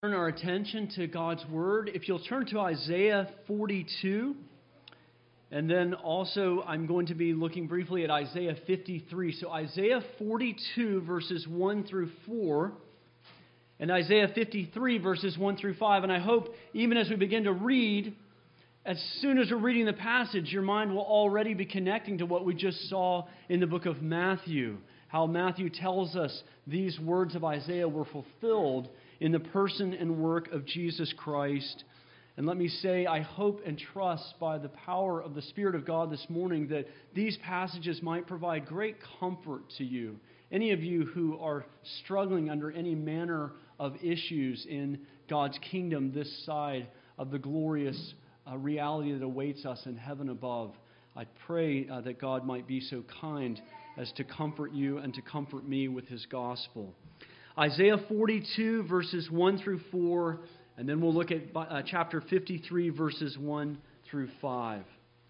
Turn our attention to God's Word. If you'll turn to Isaiah 42, and then also I'm going to be looking briefly at Isaiah 53. So Isaiah 42 verses 1 through 4, and Isaiah 53 verses 1 through 5. And I hope even as we begin to read, as soon as we're reading the passage, your mind will already be connecting to what we just saw in the book of Matthew. How Matthew tells us these words of Isaiah were fulfilled in the person and work of Jesus Christ. And let me say, I hope and trust by the power of the Spirit of God this morning that these passages might provide great comfort to you. Any of you who are struggling under any manner of issues in God's kingdom this side of the glorious reality that awaits us in heaven above, I pray that God might be so kind as to comfort you and to comfort me with His gospel. Isaiah 42, verses 1 through 4, and then we'll look at chapter 53, verses 1 through 5.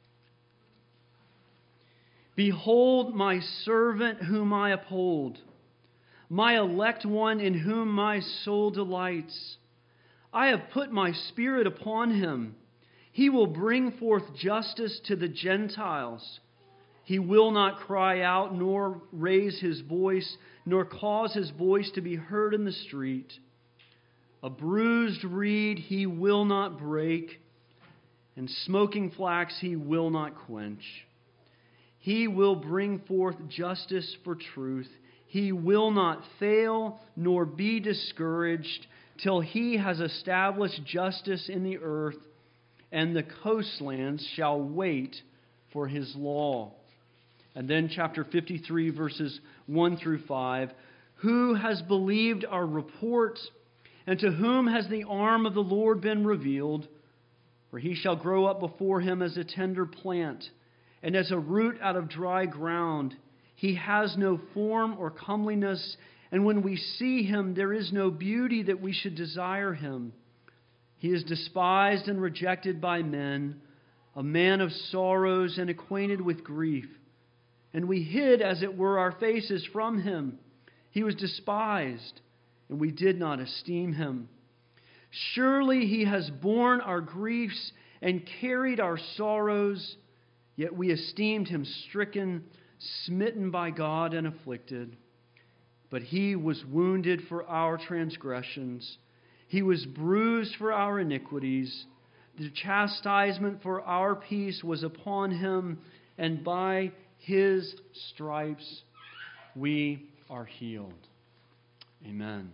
Behold my servant whom I uphold, my elect one in whom my soul delights. I have put my spirit upon him. He will bring forth justice to the Gentiles. He will not cry out, nor raise his voice, nor cause his voice to be heard in the street. A bruised reed he will not break, and smoking flax he will not quench. He will bring forth justice for truth. He will not fail, nor be discouraged, till he has established justice in the earth, and the coastlands shall wait for his law. And then chapter 53, verses 1 through 5. Who has believed our report? And to whom has the arm of the Lord been revealed? For he shall grow up before him as a tender plant, and as a root out of dry ground. He has no form or comeliness, and when we see him, there is no beauty that we should desire him. He is despised and rejected by men, a man of sorrows and acquainted with grief. And we hid, as it were, our faces from him. He was despised, and we did not esteem him. Surely he has borne our griefs and carried our sorrows, yet we esteemed him stricken, smitten by God, and afflicted. But he was wounded for our transgressions. He was bruised for our iniquities. The chastisement for our peace was upon him, and by His stripes we are healed. Amen.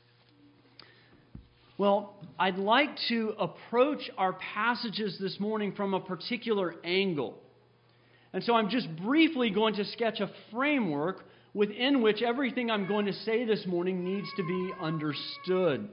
Well, I'd like to approach our passages this morning from a particular angle. And so I'm just briefly going to sketch a framework within which everything I'm going to say this morning needs to be understood.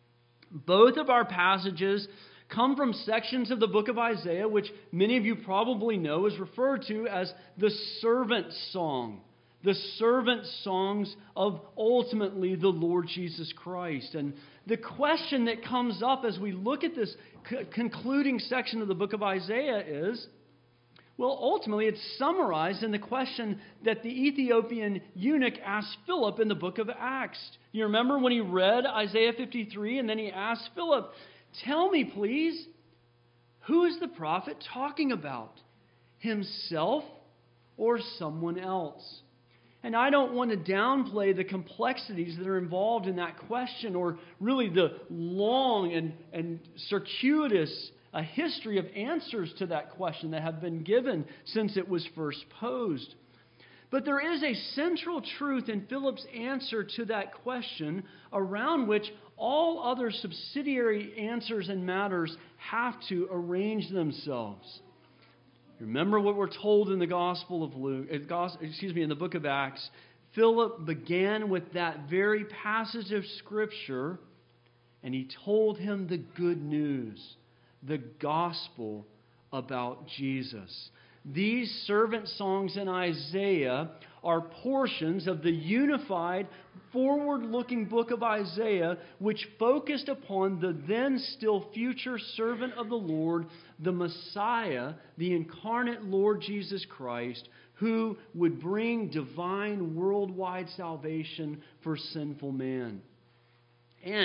Both of our passages come from sections of the book of Isaiah, which many of you probably know is referred to as the servant song. The servant songs of ultimately the Lord Jesus Christ. And the question that comes up as we look at this concluding section of the book of Isaiah is, well, ultimately it's summarized in the question that the Ethiopian eunuch asked Philip in the book of Acts. You remember when he read Isaiah 53 and then he asked Philip, tell me, please, who is the prophet talking about? Himself or someone else? And I don't want to downplay the complexities that are involved in that question, or really the long and circuitous history of answers to that question that have been given since it was first posed. But there is a central truth in Philip's answer to that question around which all other subsidiary answers and matters have to arrange themselves. Remember what we're told in the Gospel of Luke, in the book of Acts. Philip began with that very passage of Scripture, and he told him the good news, the gospel about Jesus. These servant songs in Isaiah are portions of the unified, forward-looking book of Isaiah, which focused upon the then still future servant of the Lord, the Messiah, the incarnate Lord Jesus Christ, who would bring divine worldwide salvation for sinful man. And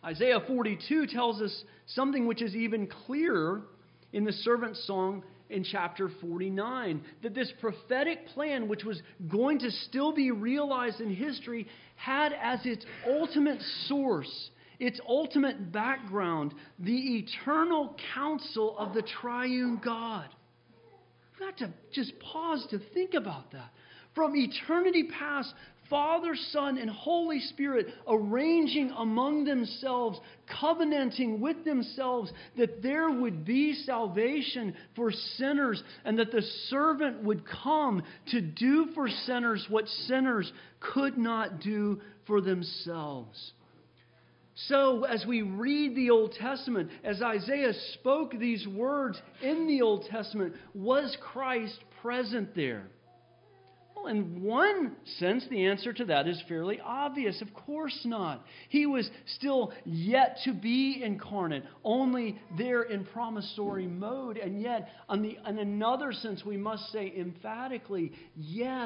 Isaiah 42 tells us something which is even clearer in the servant song in chapter 49, that this prophetic plan, which was going to still be realized in history, had as its ultimate source, its ultimate background, the eternal counsel of the triune God. We've got to just pause to think about that. From eternity past, Father, Son, and Holy Spirit arranging among themselves, covenanting with themselves that there would be salvation for sinners and that the servant would come to do for sinners what sinners could not do for themselves. So, as we read the Old Testament, as Isaiah spoke these words in the Old Testament, was Christ present there? Well, in one sense, the answer to that is fairly obvious. Of course not. He was still yet to be incarnate, only there in promissory mode. And yet, in another sense, we must say emphatically, yes,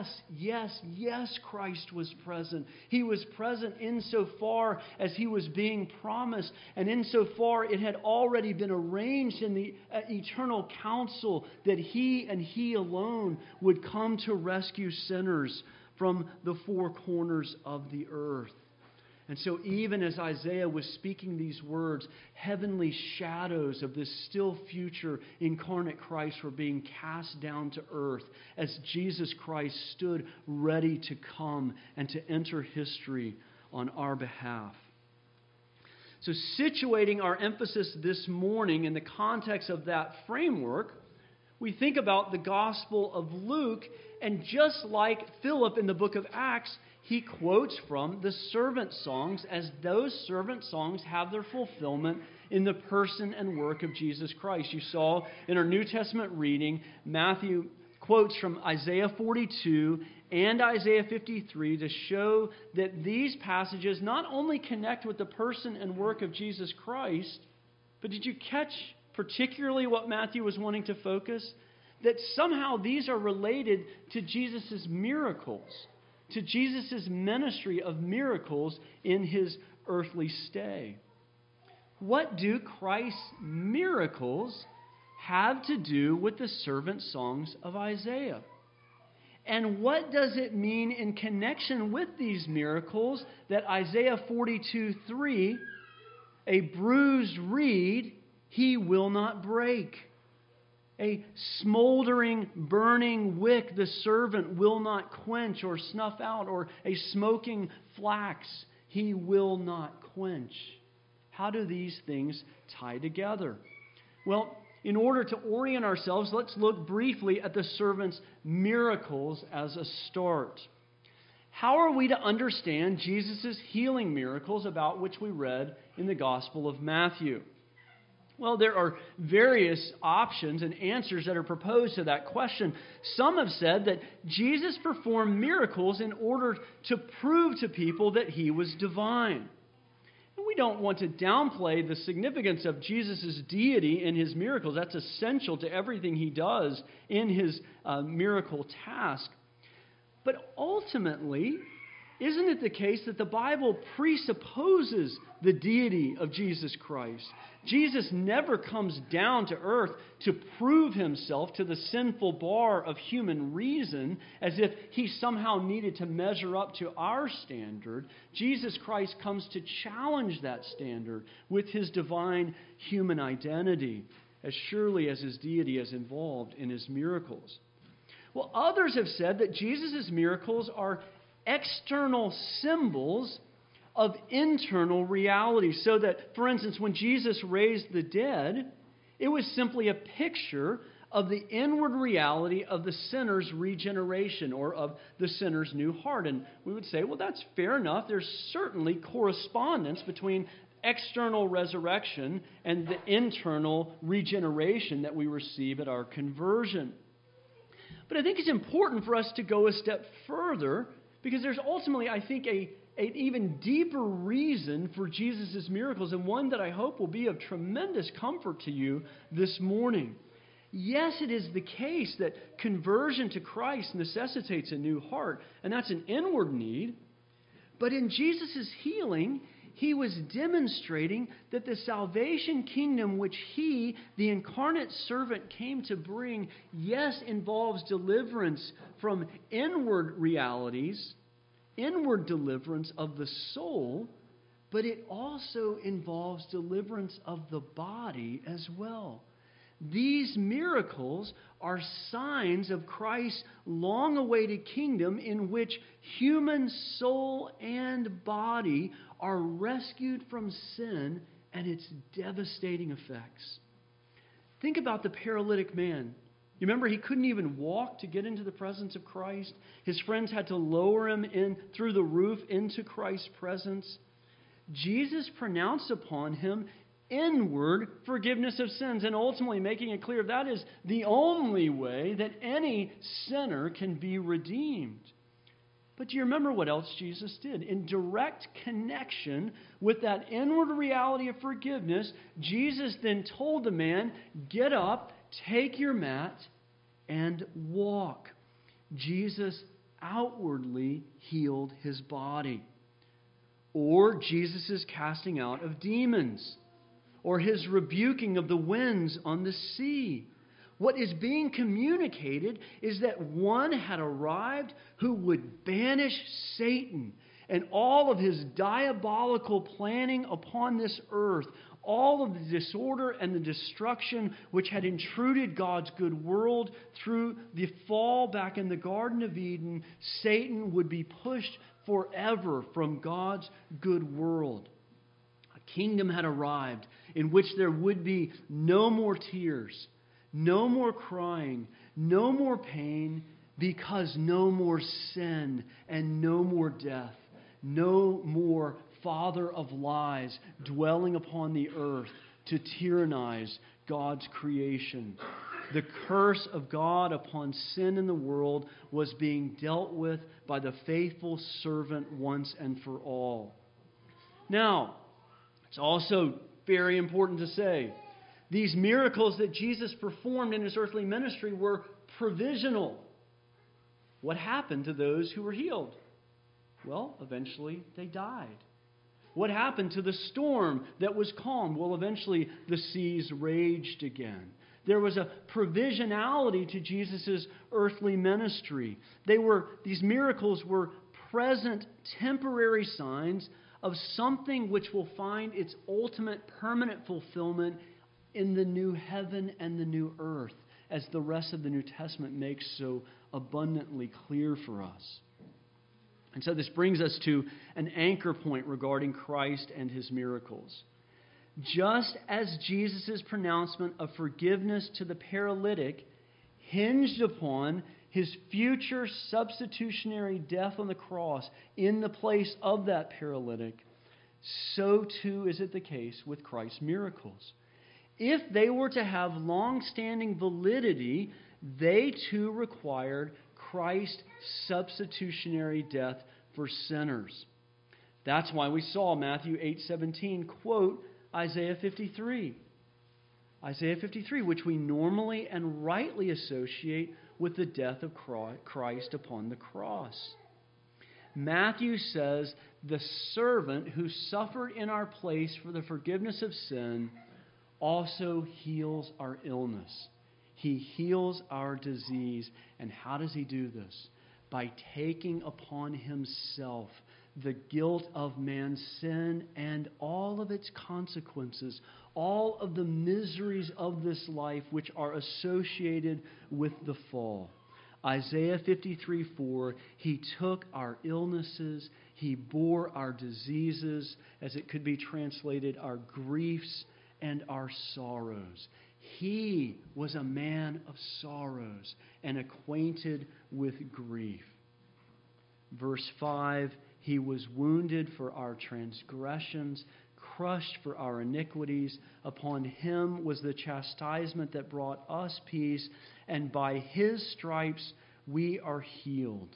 Christ was present. He was present insofar as he was being promised, and insofar it had already been arranged in the eternal counsel that he and he alone would come to rescue sinners from the four corners of the earth. And so even as Isaiah was speaking these words, heavenly shadows of this still future incarnate Christ were being cast down to earth as Jesus Christ stood ready to come and to enter history on our behalf. So situating our emphasis this morning in the context of that framework, we think about the Gospel of Luke, and just like Philip in the book of Acts, he quotes from the servant songs as those servant songs have their fulfillment in the person and work of Jesus Christ. You saw in our New Testament reading, Matthew quotes from Isaiah 42 and Isaiah 53 to show that these passages not only connect with the person and work of Jesus Christ, but did you catch particularly what Matthew was wanting to focus? That somehow these are related to Jesus' miracles, to Jesus' ministry of miracles in his earthly stay. What do Christ's miracles have to do with the servant songs of Isaiah? And what does it mean in connection with these miracles that Isaiah 42:3, a bruised reed he will not break. A smoldering, burning wick the servant will not quench or snuff out, or a smoking flax he will not quench. How do these things tie together? Well, in order to orient ourselves, let's look briefly at the servant's miracles as a start. How are we to understand Jesus' healing miracles about which we read in the Gospel of Matthew? Well, there are various options and answers that are proposed to that question. Some have said that Jesus performed miracles in order to prove to people that he was divine. And we don't want to downplay the significance of Jesus' deity in his miracles. That's essential to everything he does in his miracle task. But ultimately, isn't it the case that the Bible presupposes the deity of Jesus Christ? Jesus never comes down to earth to prove himself to the sinful bar of human reason as if he somehow needed to measure up to our standard. Jesus Christ comes to challenge that standard with his divine human identity, as surely as his deity is involved in his miracles. Well, others have said that Jesus' miracles are external symbols of internal reality. So that, for instance, when Jesus raised the dead, it was simply a picture of the inward reality of the sinner's regeneration or of the sinner's new heart. And we would say, well, that's fair enough. There's certainly correspondence between external resurrection and the internal regeneration that we receive at our conversion. But I think it's important for us to go a step further, because there's ultimately, I think, an even deeper reason for Jesus' miracles, and one that I hope will be of tremendous comfort to you this morning. Yes, it is the case that conversion to Christ necessitates a new heart, and that's an inward need. But in Jesus' healing, he was demonstrating that the salvation kingdom which he, the incarnate servant, came to bring, yes, involves deliverance from inward realities, inward deliverance of the soul, but it also involves deliverance of the body as well. These miracles are signs of Christ's long-awaited kingdom in which human soul and body are rescued from sin and its devastating effects. Think about the paralytic man. You remember he couldn't even walk to get into the presence of Christ. His friends had to lower him in through the roof into Christ's presence. Jesus pronounced upon him inward forgiveness of sins, and ultimately making it clear that is the only way that any sinner can be redeemed. But do you remember what else Jesus did? In direct connection with that inward reality of forgiveness, Jesus then told the man, "Get up, take your mat, and walk." Jesus outwardly healed his body. Or Jesus' casting out of demons, or his rebuking of the winds on the sea. What is being communicated is that one had arrived who would banish Satan and all of his diabolical planning upon this earth, all of the disorder and the destruction which had intruded God's good world through the fall back in the Garden of Eden. Satan would be pushed forever from God's good world. A kingdom had arrived in which there would be no more tears, no more crying, no more pain, because no more sin and no more death, no more father of lies dwelling upon the earth to tyrannize God's creation. The curse of God upon sin in the world was being dealt with by the faithful servant once and for all. Now, it's also very important to say, these miracles that Jesus performed in his earthly ministry were provisional. What happened to those who were healed? Well, eventually they died. What happened to the storm that was calmed? Well, eventually the seas raged again. There was a provisionality to Jesus' earthly ministry. These miracles were present, temporary signs of something which will find its ultimate permanent fulfillment in the new heaven and the new earth, as the rest of the New Testament makes so abundantly clear for us. And so this brings us to an anchor point regarding Christ and his miracles. Just as Jesus' pronouncement of forgiveness to the paralytic hinged upon his future substitutionary death on the cross in the place of that paralytic, so too is it the case with Christ's miracles. If they were to have long-standing validity, they too required Christ's substitutionary death for sinners. That's why we saw Matthew 8:17 quote Isaiah 53. Isaiah 53, which we normally and rightly associate with the death of Christ upon the cross. Matthew says, the servant who suffered in our place for the forgiveness of sin also heals our illness. He heals our disease. And how does he do this? By taking upon himself the guilt of man's sin and all of its consequences, all of the miseries of this life which are associated with the fall. Isaiah 53:4, he took our illnesses, he bore our diseases, as it could be translated, our griefs and our sorrows. He was a man of sorrows and acquainted with grief. Verse 5, he was wounded for our transgressions, crushed for our iniquities. Upon him was the chastisement that brought us peace, and by his stripes we are healed.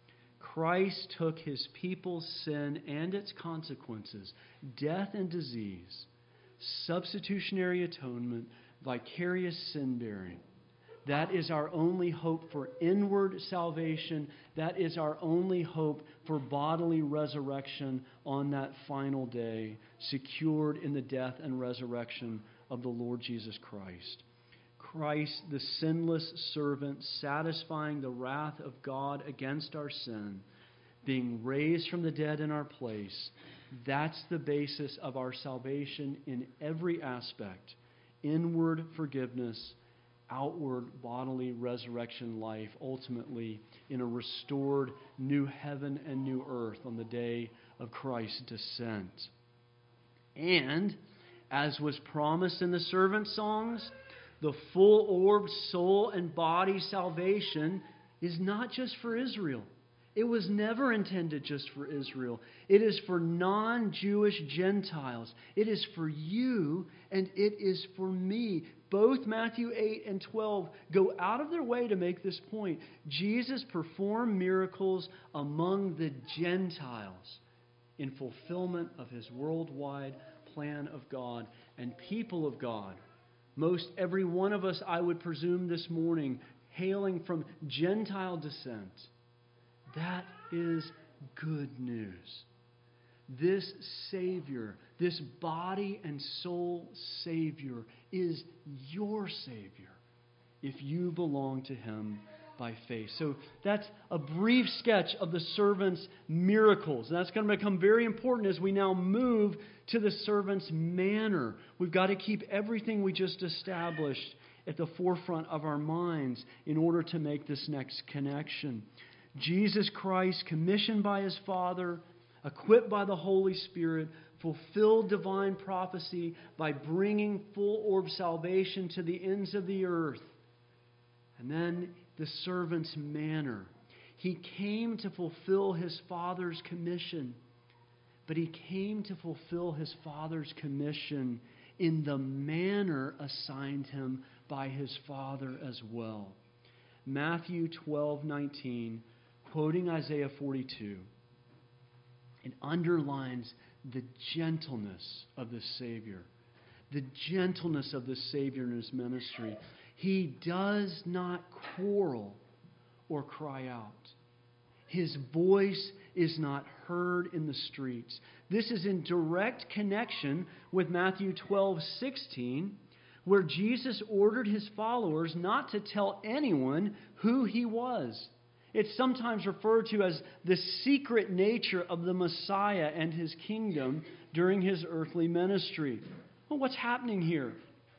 Christ took his people's sin and its consequences, death and disease, substitutionary atonement, vicarious sin-bearing, That is our only hope for inward salvation. That is our only hope for bodily resurrection on that final day, secured in the death and resurrection of the Lord Jesus Christ. Christ, the sinless servant, satisfying the wrath of God against our sin, being raised from the dead in our place. That's the basis of our salvation in every aspect. Inward forgiveness, outward bodily resurrection life, ultimately in a restored new heaven and new earth on the day of Christ's descent. And, as was promised in the servant songs, the full-orbed soul and body salvation is not just for Israel. It was never intended just for Israel. It is for non-Jewish Gentiles. It is for you and it is for me. Both Matthew 8 and 12 go out of their way to make this point. Jesus performed miracles among the Gentiles in fulfillment of His worldwide plan of God and people of God. Most every one of us, I would presume this morning, hailing from Gentile descent. That is good news. This Savior, this body and soul Savior, is your Savior if you belong to Him by faith. So that's a brief sketch of the servant's miracles. And that's going to become very important as we now move to the servant's manner. We've got to keep everything we just established at the forefront of our minds in order to make this next connection. Jesus Christ, commissioned by His Father, equipped by the Holy Spirit, fulfilled divine prophecy by bringing full-orb salvation to the ends of the earth. And then the servant's manner. He came to fulfill His Father's commission, but He came to fulfill His Father's commission in the manner assigned Him by His Father as well. Matthew 12:19, quoting Isaiah 42, it underlines the gentleness of the Savior. The gentleness of the Savior in His ministry. He does not quarrel or cry out. His voice is not heard in the streets. This is in direct connection with Matthew 12:16, where Jesus ordered His followers not to tell anyone who He was. It's sometimes referred to as the secret nature of the Messiah and His kingdom during His earthly ministry. Well, what's happening here?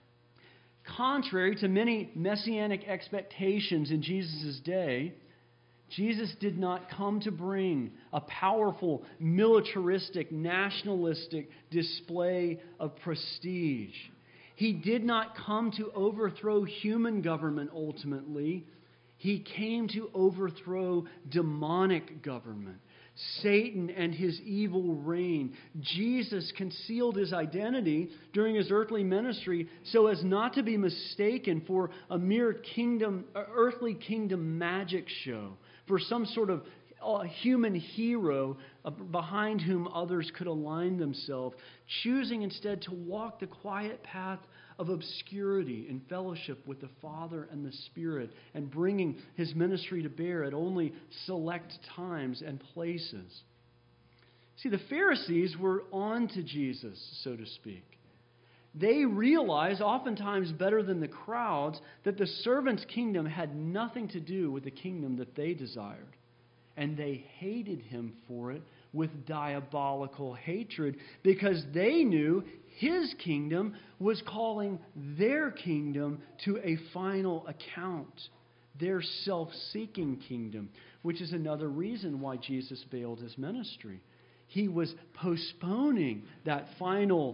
Contrary to many messianic expectations in Jesus' day, Jesus did not come to bring a powerful, militaristic, nationalistic display of prestige. He did not come to overthrow human government ultimately. He came to overthrow demonic government, Satan and his evil reign. Jesus concealed His identity during His earthly ministry so as not to be mistaken for a mere earthly kingdom magic show, for some sort of human hero behind whom others could align themselves, choosing instead to walk the quiet path of obscurity in fellowship with the Father and the Spirit, and bringing His ministry to bear at only select times and places. See, the Pharisees were on to Jesus, so to speak. They realized, oftentimes better than the crowds, that the servant's kingdom had nothing to do with the kingdom that they desired. And they hated Him for it with diabolical hatred because they knew His kingdom was calling their kingdom to a final account, their self-seeking kingdom, which is another reason why Jesus bailed His ministry. He was postponing that final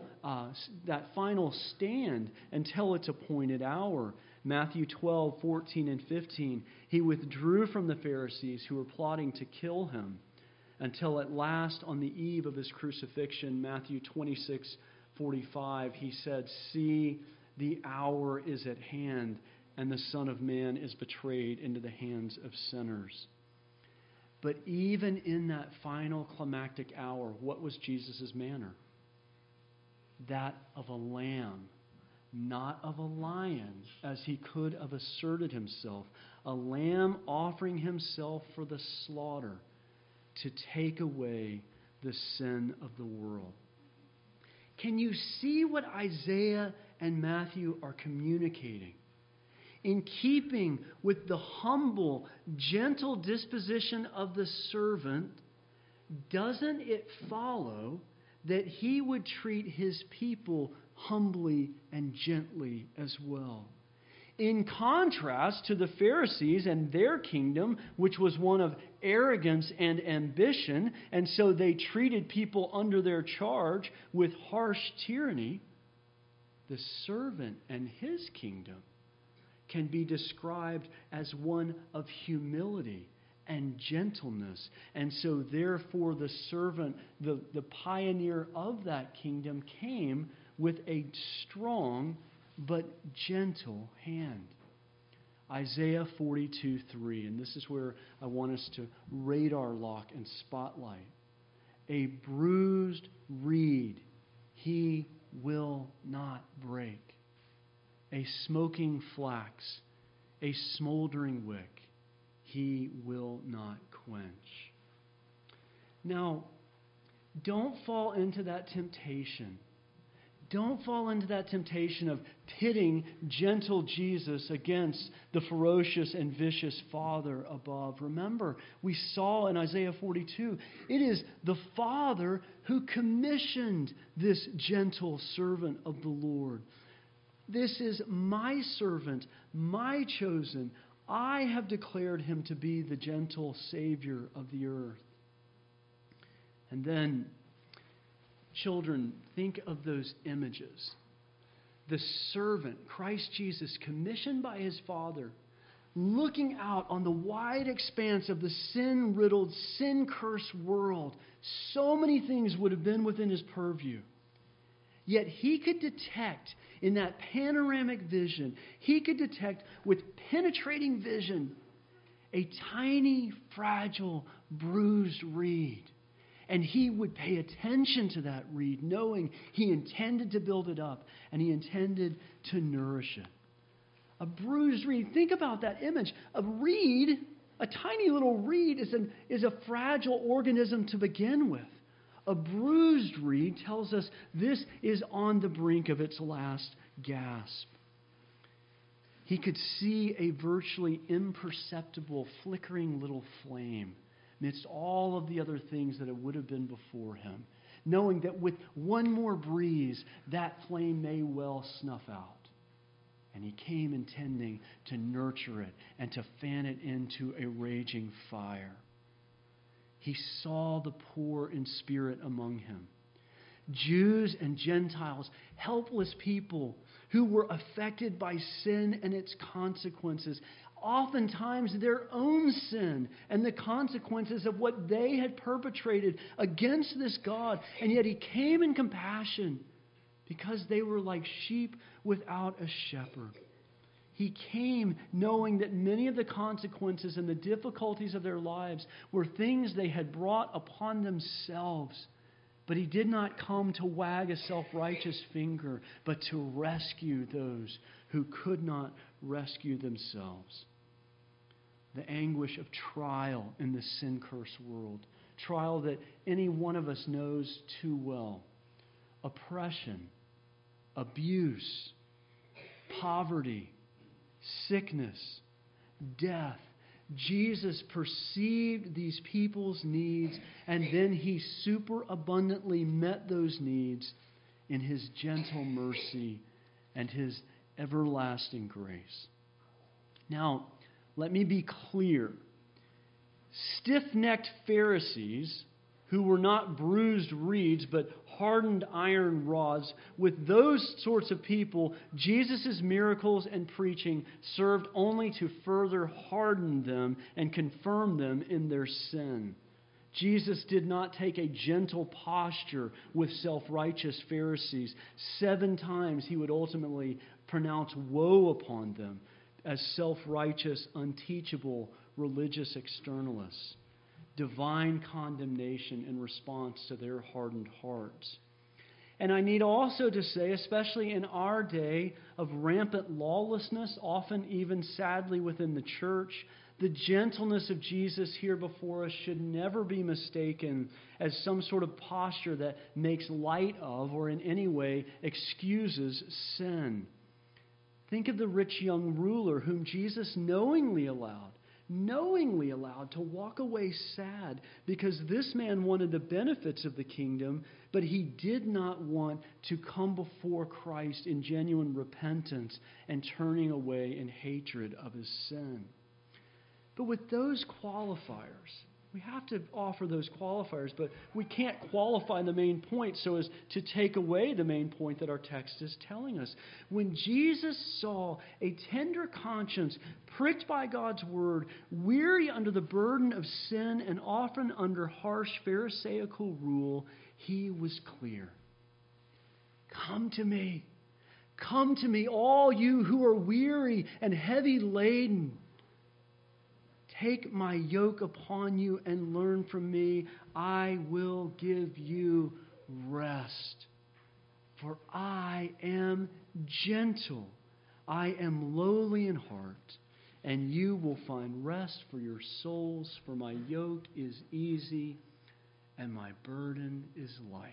stand until its appointed hour. Matthew 12:14 and 15, He withdrew from the Pharisees who were plotting to kill Him until at last on the eve of His crucifixion, Matthew 26:45, He said, "See, the hour is at hand, and the Son of Man is betrayed into the hands of sinners." But even in that final climactic hour, what was Jesus' manner? That of a lamb, not of a lion, as he could have asserted himself, a lamb offering himself for the slaughter to take away the sin of the world. Can you see what Isaiah and Matthew are communicating? In keeping with the humble, gentle disposition of the servant, doesn't it follow that he would treat his people humbly and gently as well? In contrast to the Pharisees and their kingdom, which was one of arrogance and ambition, and so they treated people under their charge with harsh tyranny, the servant and his kingdom can be described as one of humility and gentleness. And so therefore the servant, the pioneer of that kingdom, came with a strong but gentle hand. Isaiah 42:3, and this is where I want us to radar lock and spotlight. A bruised reed he will not break. A smoking flax, a smoldering wick, he will not quench. Now, don't fall into that temptation. Don't fall into that temptation of pitting gentle Jesus against the ferocious and vicious Father above. Remember, we saw in Isaiah 42, it is the Father who commissioned this gentle servant of the Lord. This is my servant, my chosen. I have declared him to be the gentle Savior of the earth. And then, children, think of those images. The servant, Christ Jesus, commissioned by his Father, looking out on the wide expanse of the sin-riddled, sin-cursed world. So many things would have been within his purview. Yet he could detect in that panoramic vision, he could detect with penetrating vision a tiny, fragile, bruised reed. And he would pay attention to that reed, knowing he intended to build it up and he intended to nourish it. A bruised reed. Think about that image. A reed, a tiny little reed, is a fragile organism to begin with. A bruised reed tells us this is on the brink of its last gasp. He could see a virtually imperceptible, flickering little flame amidst all of the other things that it would have been before him, knowing that with one more breeze, that flame may well snuff out. And he came intending to nurture it and to fan it into a raging fire. He saw the poor in spirit among him. Jews and Gentiles, helpless people who were affected by sin and its consequences, oftentimes their own sin and the consequences of what they had perpetrated against this God. And yet he came in compassion because they were like sheep without a shepherd. He came knowing that many of the consequences and the difficulties of their lives were things they had brought upon themselves. But he did not come to wag a self-righteous finger, but to rescue those who could not rescue themselves. The anguish of trial in the sin-cursed world. Trial that any one of us knows too well. Oppression, abuse, poverty, sickness, death. Jesus perceived these people's needs, and then he superabundantly met those needs in his gentle mercy and his everlasting grace. Now, let me be clear. Stiff-necked Pharisees, who were not bruised reeds but hardened iron rods, with those sorts of people, Jesus' miracles and preaching served only to further harden them and confirm them in their sin. Jesus did not take a gentle posture with self-righteous Pharisees. 7 times he would ultimately pronounce woe upon them as self-righteous, unteachable religious externalists. Divine condemnation in response to their hardened hearts. And I need also to say, especially in our day of rampant lawlessness, often even sadly within the church, the gentleness of Jesus here before us should never be mistaken as some sort of posture that makes light of or in any way excuses sin. Think of the rich young ruler whom Jesus knowingly allowed to walk away sad because this man wanted the benefits of the kingdom, but he did not want to come before Christ in genuine repentance and turning away in hatred of his sin. But with those qualifiers, we have to offer those qualifiers, but we can't qualify the main point so as to take away the main point that our text is telling us. When Jesus saw a tender conscience pricked by God's word, weary under the burden of sin and often under harsh Pharisaical rule, he was clear. Come to me, all you who are weary and heavy laden. Take my yoke upon you and learn from me. I will give you rest. For I am gentle. I am lowly in heart. And you will find rest for your souls. For my yoke is easy and my burden is light.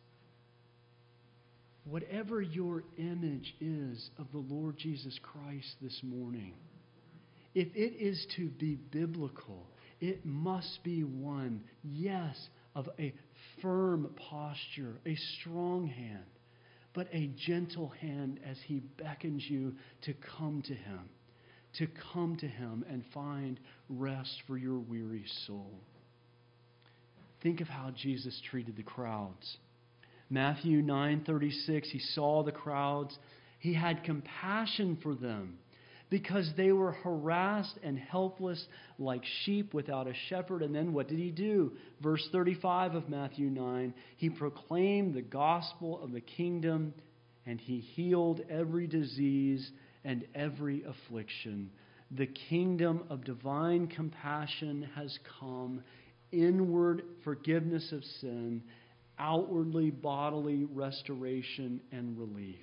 Whatever your image is of the Lord Jesus Christ this morning, if it is to be biblical, it must be one, yes, of a firm posture, a strong hand, but a gentle hand as he beckons you to come to him and find rest for your weary soul. Think of how Jesus treated the crowds. Matthew 9:36, he saw the crowds. He had compassion for them, because they were harassed and helpless like sheep without a shepherd. And then what did he do? Verse 35 of Matthew 9, he proclaimed the gospel of the kingdom, and he healed every disease and every affliction. The kingdom of divine compassion has come, inward forgiveness of sin, outwardly bodily restoration and relief.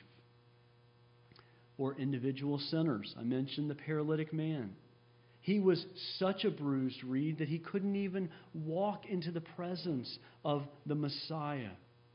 Or individual sinners. I mentioned the paralytic man. He was such a bruised reed that he couldn't even walk into the presence of the Messiah.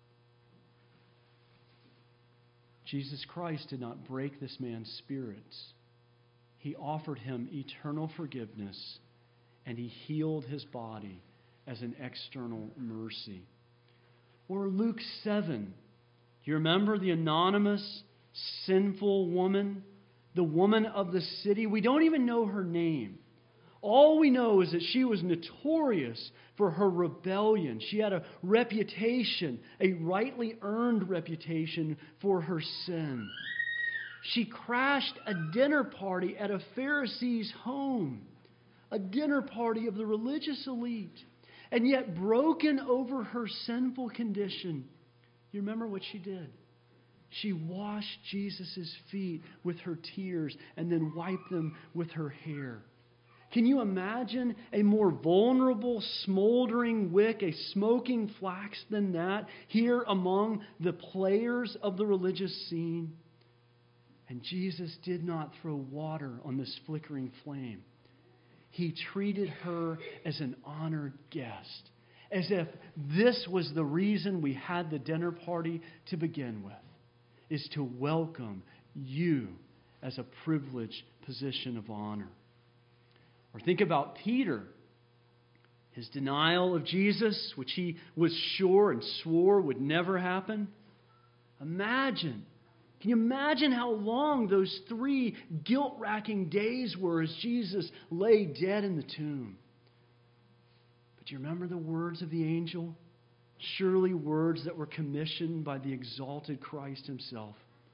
Jesus Christ did not break this man's spirits. He offered him eternal forgiveness, and he healed his body as an external mercy. Or Luke 7. Do you remember the anonymous sinful woman, the woman of the city? We don't even know her name. All we know is that she was notorious for her rebellion. She had a reputation, a rightly earned reputation for her sin. She crashed a dinner party at a Pharisee's home, a dinner party of the religious elite, and yet broken over her sinful condition. You remember what she did? She washed Jesus' feet with her tears and then wiped them with her hair. Can you imagine a more vulnerable, smoldering wick, a smoking flax than that here among the players of the religious scene? And Jesus did not throw water on this flickering flame. He treated her as an honored guest, as if this was the reason we had the dinner party to begin with, is to welcome you as a privileged position of honor. Or think about Peter, his denial of Jesus, which he was sure and swore would never happen. Can you imagine how long those 3 guilt-racking days were as Jesus lay dead in the tomb? But do you remember the words of the angel? Surely words that were commissioned by the exalted Christ himself.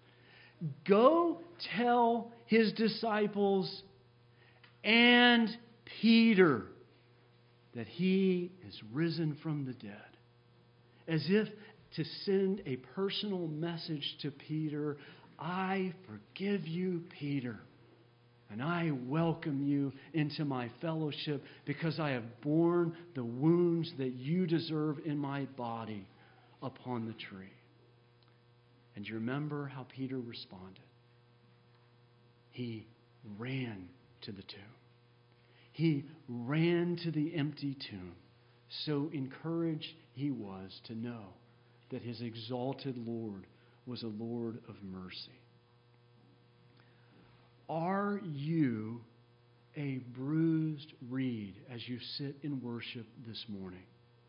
Go tell his disciples and Peter that he is risen from the dead. As if to send a personal message to Peter, I forgive you, Peter. And I welcome you into my fellowship because I have borne the wounds that you deserve in my body upon the tree. And you remember how Peter responded. He ran to the tomb. He ran to the empty tomb. So encouraged he was to know that his exalted Lord was a Lord of mercy. Are you a bruised reed as you sit in worship this morning?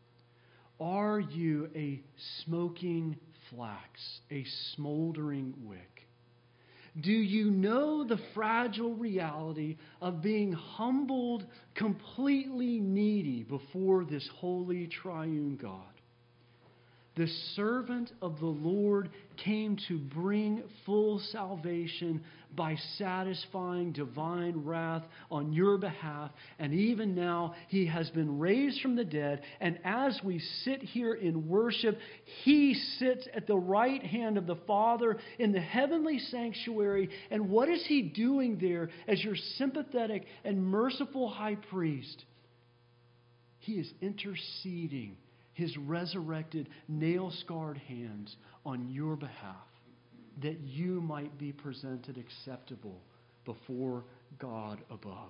Are you a smoking flax, a smoldering wick? Do you know the fragile reality of being humbled, completely needy before this holy triune God? The servant of the Lord came to bring full salvation by satisfying divine wrath on your behalf. And even now, he has been raised from the dead. And as we sit here in worship, he sits at the right hand of the Father in the heavenly sanctuary. And what is he doing there as your sympathetic and merciful high priest? He is interceding his resurrected, nail-scarred hands on your behalf, that you might be presented acceptable before God above.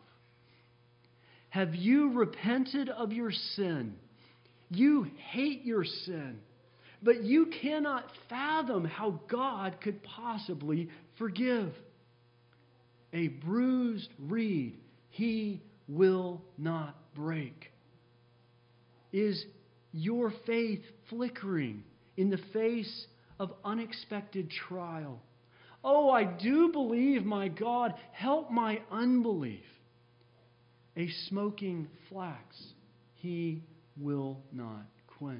Have you repented of your sin? You hate your sin, but you cannot fathom how God could possibly forgive. A bruised reed he will not break. Is your faith flickering in the face of unexpected trial? Oh, I do believe, my God, help my unbelief. A smoking flax he will not quench.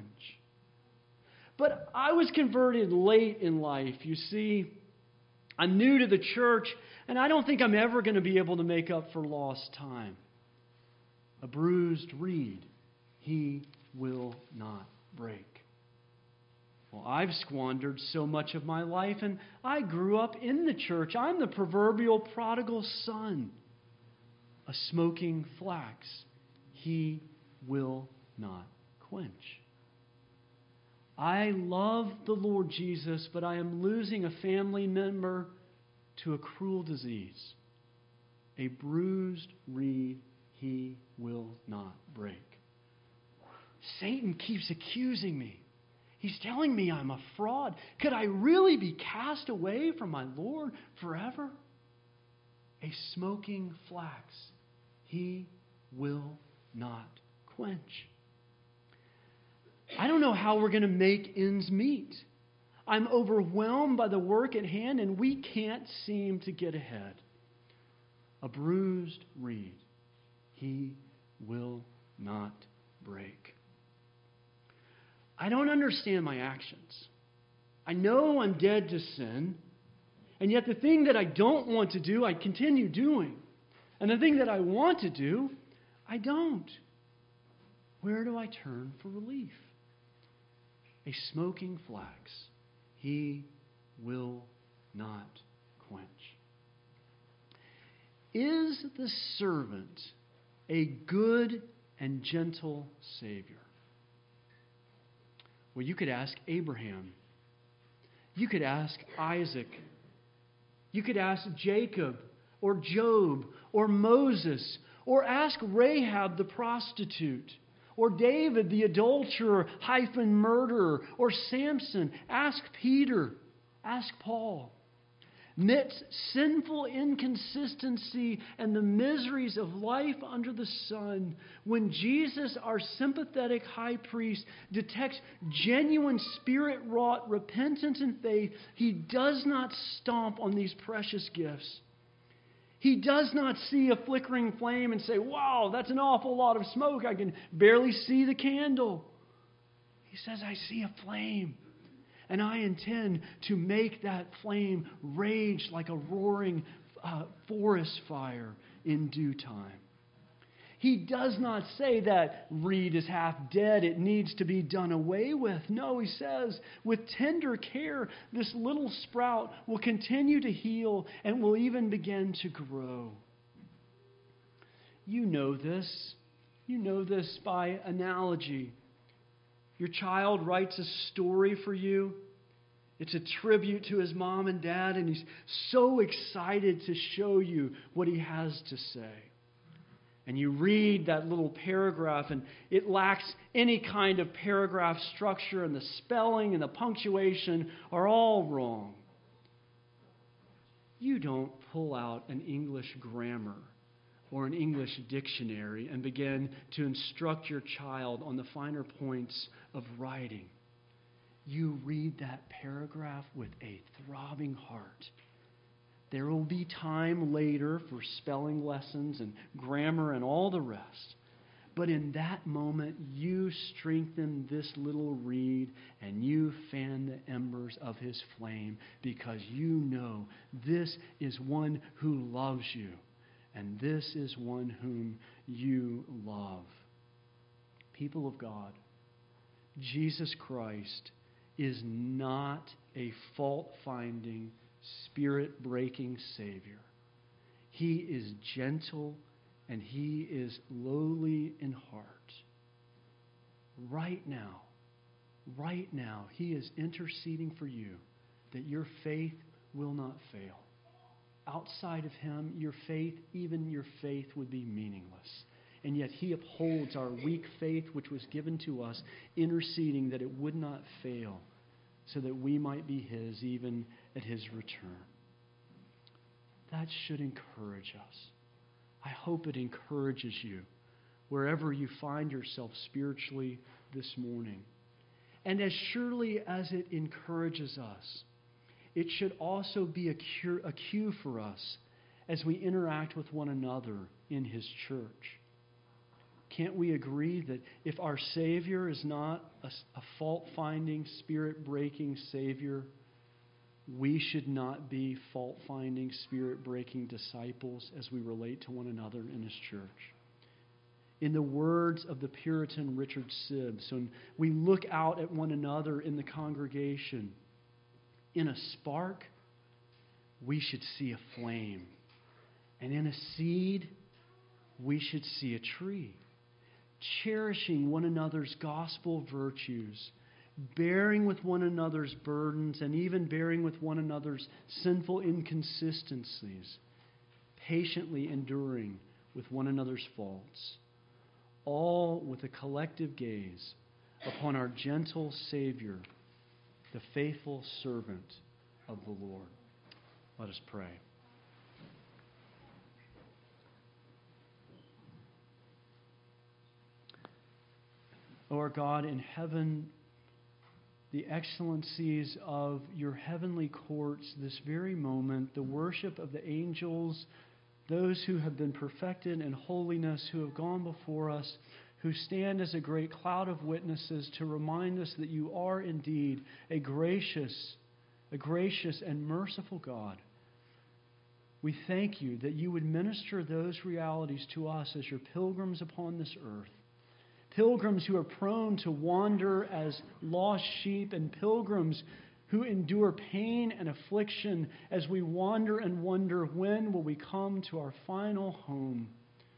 But I was converted late in life. You see, I'm new to the church, and I don't think I'm ever going to be able to make up for lost time. A bruised reed he will not break. Well, I've squandered so much of my life, and I grew up in the church. I'm the proverbial prodigal son. A smoking flax he will not quench. I love the Lord Jesus, but I am losing a family member to a cruel disease. A bruised reed he will not break. Satan keeps accusing me. He's telling me I'm a fraud. Could I really be cast away from my Lord forever? A smoking flax he will not quench. I don't know how we're going to make ends meet. I'm overwhelmed by the work at hand, and we can't seem to get ahead. A bruised reed he will not break. I don't understand my actions. I know I'm dead to sin, and yet the thing that I don't want to do, I continue doing. And the thing that I want to do, I don't. Where do I turn for relief? A smoking flax he will not quench. Is the servant a good and gentle Savior? Well, you could ask Abraham. You could ask Isaac. You could ask Jacob or Job or Moses, or ask Rahab the prostitute, or David the adulterer - murderer, or Samson. Ask Peter. Ask Paul. Midst sinful inconsistency and the miseries of life under the sun, when Jesus, our sympathetic high priest, detects genuine spirit-wrought repentance and faith, he does not stomp on these precious gifts. He does not see a flickering flame and say, "Wow, that's an awful lot of smoke. I can barely see the candle." He says, "I see a flame. And I intend to make that flame rage like a roaring forest fire in due time." He does not say that reed is half dead, it needs to be done away with. No, he says, with tender care, this little sprout will continue to heal and will even begin to grow. You know this. You know this by analogy. Your child writes a story for you, It's a tribute to his mom and dad, and he's so excited to show you what he has to say. And you read that little paragraph, and it lacks any kind of paragraph structure, and the spelling and the punctuation are all wrong. You don't pull out an English grammar or an English dictionary and begin to instruct your child on the finer points of writing. You read that paragraph with a throbbing heart. There will be time later for spelling lessons and grammar and all the rest. But in that moment, you strengthen this little reed and you fan the embers of his flame, because you know this is one who loves you, and this is one whom you love. People of God, Jesus Christ is not a fault-finding, spirit-breaking Savior. He is gentle and he is lowly in heart. Right now, he is interceding for you that your faith will not fail. Outside of him, even your faith would be meaningless. And yet he upholds our weak faith, which was given to us, interceding that it would not fail, so that we might be his even at his return. That should encourage us. I hope it encourages you wherever you find yourself spiritually this morning. And as surely as it encourages us, it should also be a cue for us as we interact with one another in his church. Can't we agree that if our Savior is not a fault-finding, spirit-breaking Savior, we should not be fault-finding, spirit-breaking disciples as we relate to one another in his church? In the words of the Puritan Richard Sibbes, when we look out at one another in the congregation, in a spark, we should see a flame. And in a seed, we should see a tree. Cherishing one another's gospel virtues, bearing with one another's burdens, and even bearing with one another's sinful inconsistencies, patiently enduring with one another's faults, all with a collective gaze upon our gentle Savior, the faithful servant of the Lord. Let us pray. O our God in heaven, the excellencies of your heavenly courts this very moment, the worship of the angels, those who have been perfected in holiness, who have gone before us, who stand as a great cloud of witnesses to remind us that you are indeed a gracious and merciful God. We thank you that you would minister those realities to us as your pilgrims upon this earth. Pilgrims who are prone to wander as lost sheep, and pilgrims who endure pain and affliction as we wander and wonder, when will we come to our final home?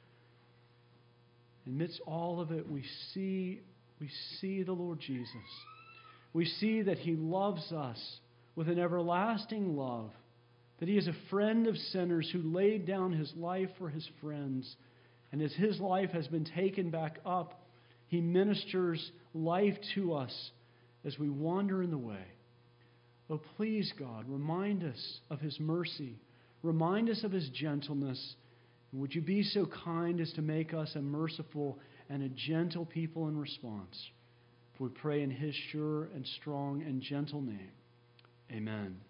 Amidst all of it, we see the Lord Jesus. We see that he loves us with an everlasting love, that he is a friend of sinners who laid down his life for his friends. And as his life has been taken back up, he ministers life to us as we wander in the way. Oh, please, God, remind us of his mercy. Remind us of his gentleness. And would you be so kind as to make us a merciful and a gentle people in response? For we pray in his sure and strong and gentle name. Amen.